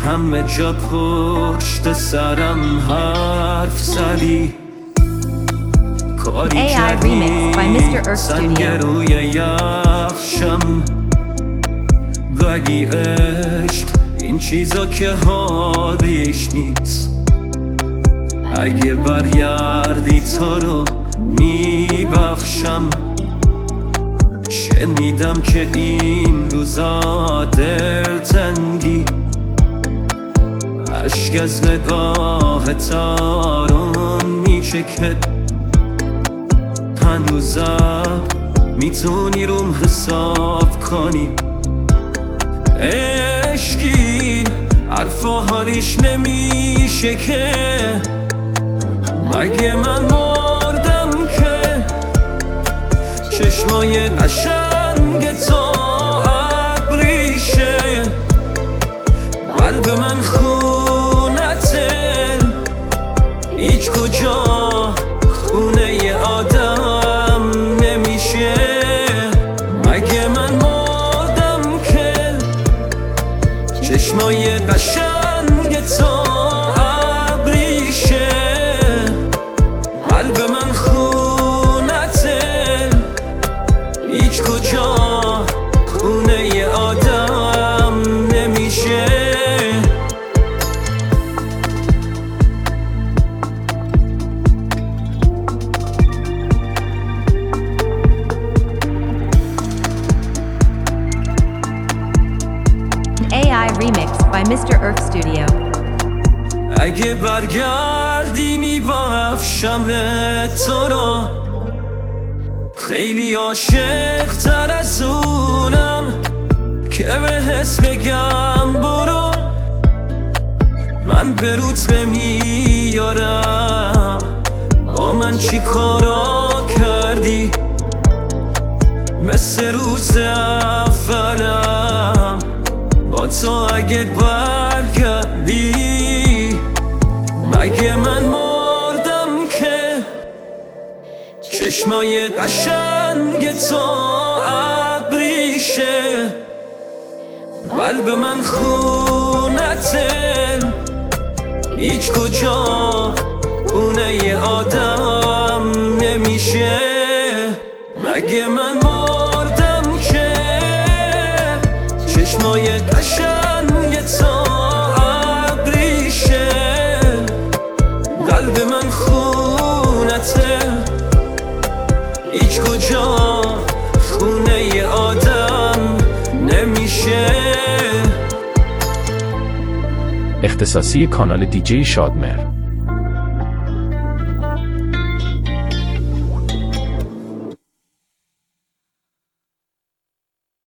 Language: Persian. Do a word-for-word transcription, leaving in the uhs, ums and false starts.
همه جا پشت سرم حرف زدی، کاری کردی سنگ روی یخشم. ولی عشق این چیزا که حالیش نیست، اگه برگردی تو رو میبخشم. شنیدم که این روزا دلتنگی، عشق از نگاه تارون میچکه. هنوزم میتونی روم حساب کنی، عشقی حرف و حالیش نمیشه که. مگه من مردم که چشمای قشنگ تو ابریشه، قلب من خونته هیچ کجا خونه آدم نمیشه. مگه من مردم که چشمای قشنگ تو ابریشه، قلب من خونته هیچ کجا خونه آدم نمیشه. A I remix by Mister Earth Studio. اگه برگردی میبخشم تو رو، خیلی عاشق تر از اونم که بهت بگم برو. من به روت نمیارم با من چی کارا کردی، مثل روز اولم با تو اگه برگردی. مگه من مردم که چشمای قشنگ تو ابریشه، قلب من خونته هیچ کجا خونه آدم نمیشه. مگه من مردم که چشمای قشنگ تو ابریشه، قلب من خونته هیچ کجا خونه آدم نمیشه. اختصاصی کانال دیجی شادمهر.